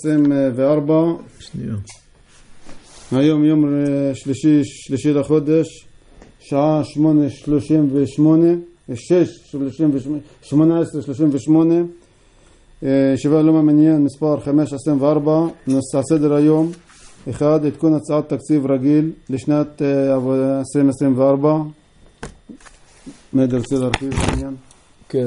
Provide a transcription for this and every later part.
2024. היום יום שלישי לחודש, שעה 18:38, ישיבה לא מעניין מספר 524. נושא סדר היום: 1. עדכון הצעת תקציב רגיל לשנת 2024. רוצה להרחיב בעניין? כן.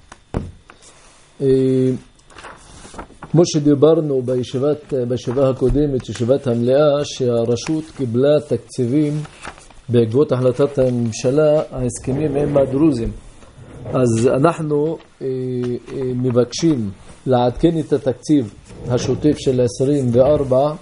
כמו שדיברנו בישיבה הקודמת, ישיבת המליאה, שהרשות קיבלה תקציבים בעקבות החלטת הממשלה, ההסכמים עם הדרוזים. אז אנחנו מבקשים לעדכן את התקציב השוטף של 24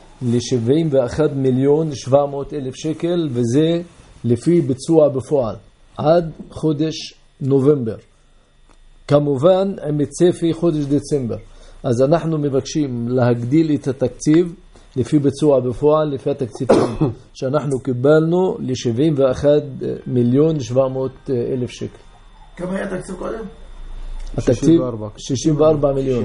ל-71,700,000 שקל, וזה לפי ביצוע בפועל עד חודש נובמבר, כמובן עם צפי חודש דצמבר. אז אנחנו מבקשים להגדיל את התקציב לפי ביצוע בפועל, לפי התקציב שאנחנו קיבלנו ל-71,700,000 שקל. כמה היה התקציב קודם? התקציב 64 מיליון.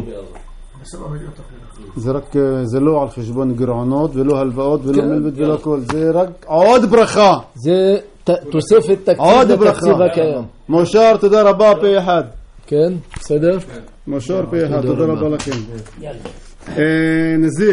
זה לא על חשבון גירעונות ולא הלוואות ולא מלוות ולא כל, זה רק עוד ברכה, זה תוספת תקציב לתקציב הקיים. מושר, תודה רבה פה אחד. כן, בסדר? מושר פה אחד, תודה רבה לכם. נזיר